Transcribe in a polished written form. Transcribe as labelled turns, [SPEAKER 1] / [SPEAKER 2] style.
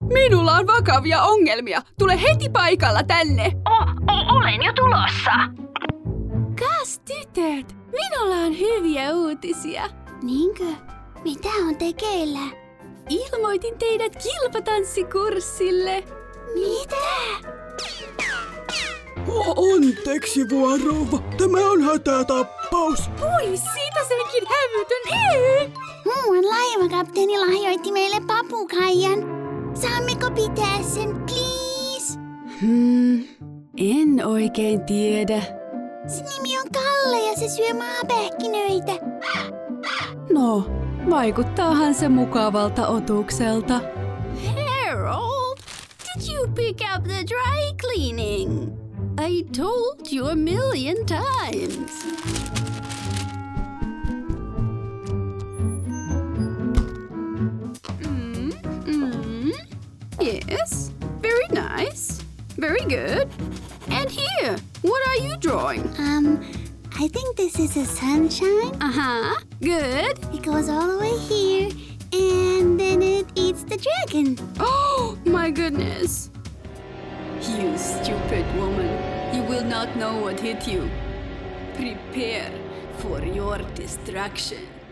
[SPEAKER 1] Minulla on vakavia ongelmia. Tule heti paikalla tänne.
[SPEAKER 2] Olen jo tulossa.
[SPEAKER 1] Kas tytöt, minulla on hyviä uutisia.
[SPEAKER 3] Niinkö? Mitä on tekeillä?
[SPEAKER 1] Ilmoitin teidät kilpatanssikurssille.
[SPEAKER 3] Mitä?
[SPEAKER 4] Anteeksi, vuorova. Tämä on hätätapaus.
[SPEAKER 1] Pois siitä senkin hävytön. Ei!
[SPEAKER 3] Muuan laivakapteeni lahjoitti meille papukaijan. Saammeko pitää sen, please?
[SPEAKER 1] En oikein tiedä.
[SPEAKER 3] Sen nimi on Kalle ja se syö maapähkinöitä.
[SPEAKER 1] No, vaikuttaahan se mukavalta otukselta.
[SPEAKER 2] Harold, did you pick up the dry cleaning? I told you a million times. Yes, very nice. Very good. And here, what are you drawing?
[SPEAKER 3] I think this is a sunshine.
[SPEAKER 2] Uh-huh, good.
[SPEAKER 3] It goes all the way here, and then it eats the dragon.
[SPEAKER 1] Oh, my goodness. You stupid woman. You will not know what hit you. Prepare for your destruction.